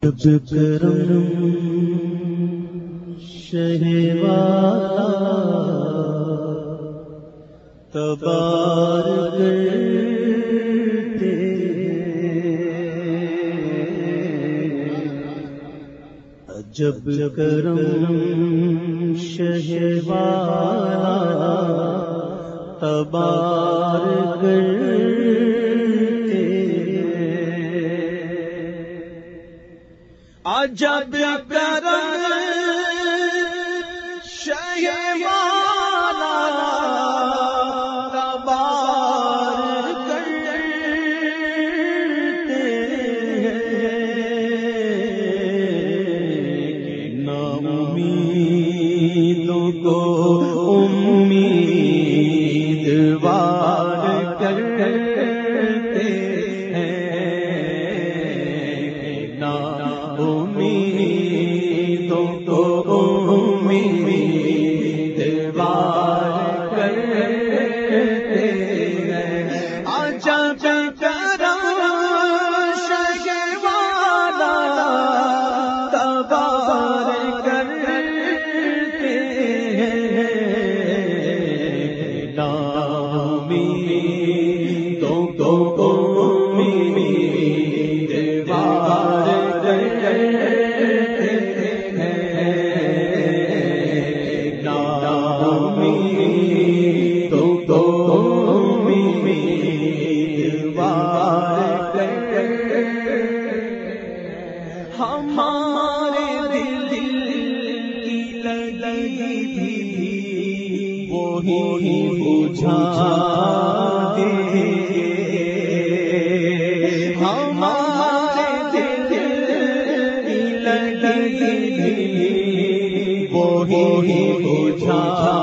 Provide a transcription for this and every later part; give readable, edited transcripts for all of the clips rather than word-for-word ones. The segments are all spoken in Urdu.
جب کرم شہوار تبار کرتے جب کرم شہوار تبار کرتے عجب کرم شہوار تبار کرتے نا امیدوں کو امیدوار کرتے نا امیدوں کو امیدوار کرتے عجب کرم شہوار تبار کرتے نا امیدوں کو امیدوار کرتے نا امیدوں کو امیدوار کرتے ہمارے دل کی لگی تھی وہی بجھا دے ہمارے دل کی لگی تھی وہی بجھا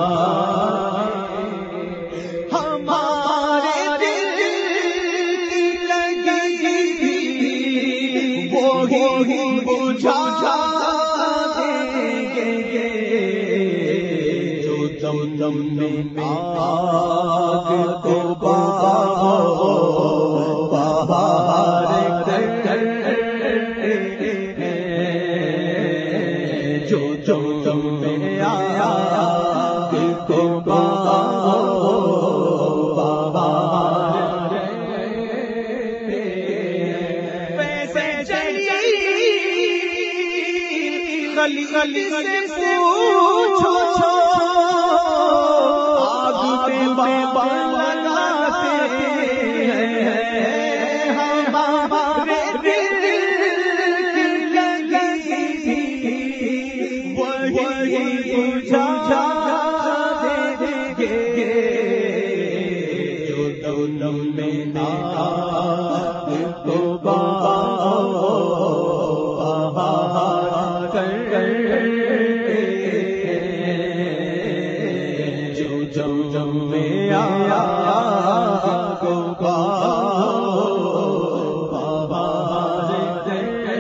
ہمارے دل کی لگی تھی وہی بجھا دیں گے جو دم دم میں آگ کو بہار کرتے جو دم دم میں آگ کو بہار ویسے چلیے گلی گلی سے پوچھو آگ پہ بابا لگاتے ہیں ہمارے دل کی لگی تھی وہی بجھا دیں گے جو دم میں آگ کو بہار کرتے جو جم میں آگ کو بہار کرتے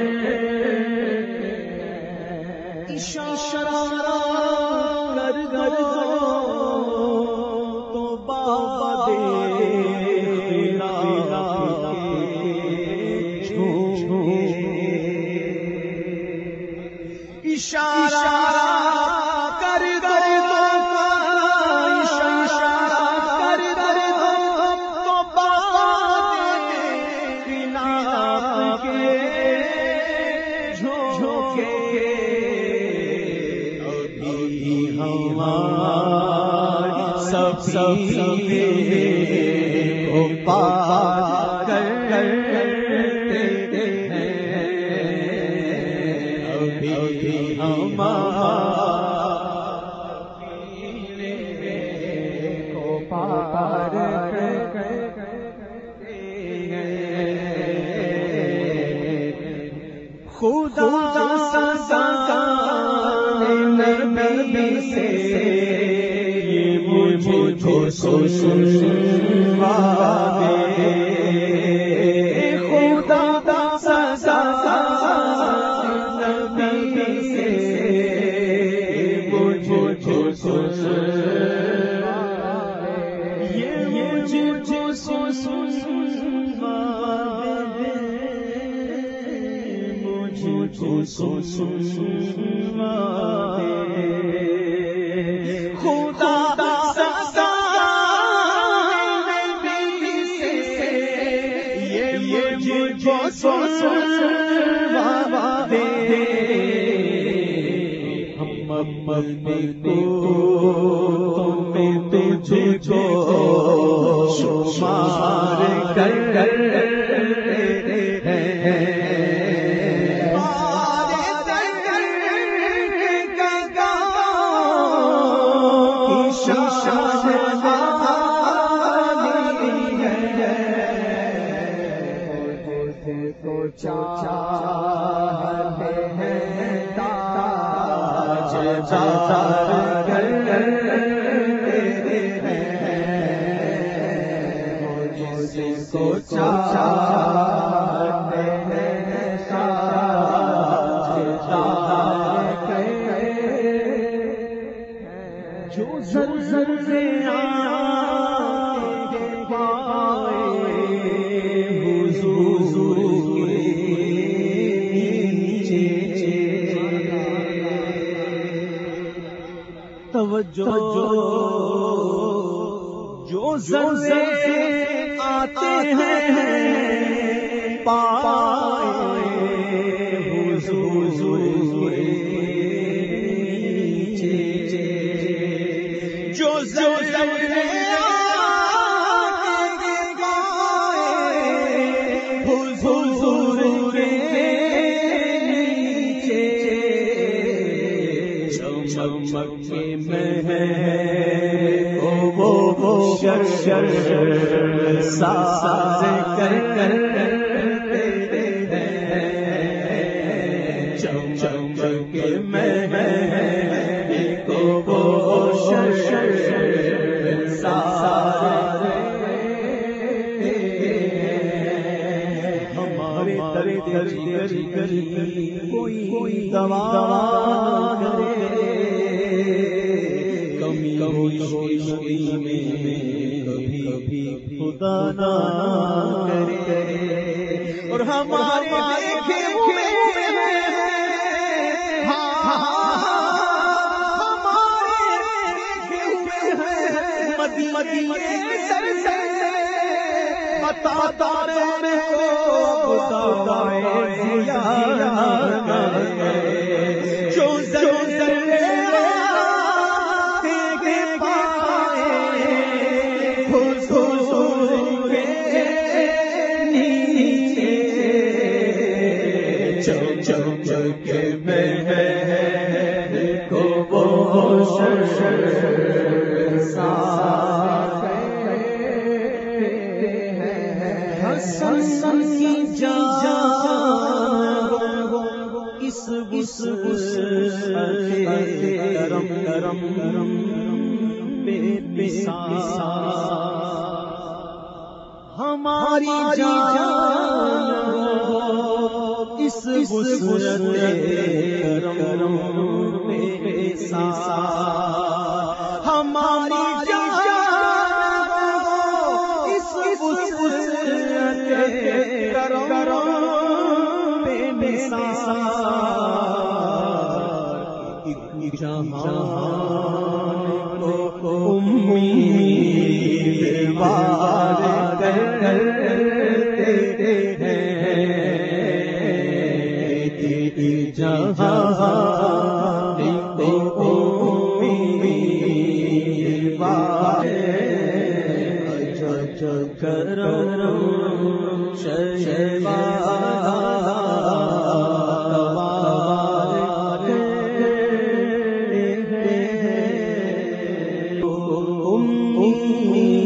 اشارہ کر دو تو بابا دینا اشارہ کر دو تو بابا دینا کے جھوکے ابھی ہماری سب کو پار کرتے ہیں ابھی ہمارے کو پار کرتے ہیں خدا سزا نبی سے یہ مجھے سنوا دے خدا سزا نبی سے مجھے سنوا دے یہ مجھے سنوا دے سنوا دے خدا سزا نبی سے یہ مجھ کو سنوا دے ہم اپنے کو تجھ کو شمار کر جو ذرے آتے ہیں پائے حضور جو ذرے آتے ہیں حضور کے نیچے چمک کے ساز کر چمک کے میں کو ساز ہمارے درد کوئی دوا کرے کمی میں کبھی خدا نہ کرے اور ہمارے دیکھے ہوئے مدینے سر سے بتاتا رہے کو خدائے زیارت جو ہماری جان اس وسعت کرم بے سامان ہماری جان اس وسعت کرم بے سامان جہان کو امید وار کرتے ہیں جہان کو امید وار کرم شہباز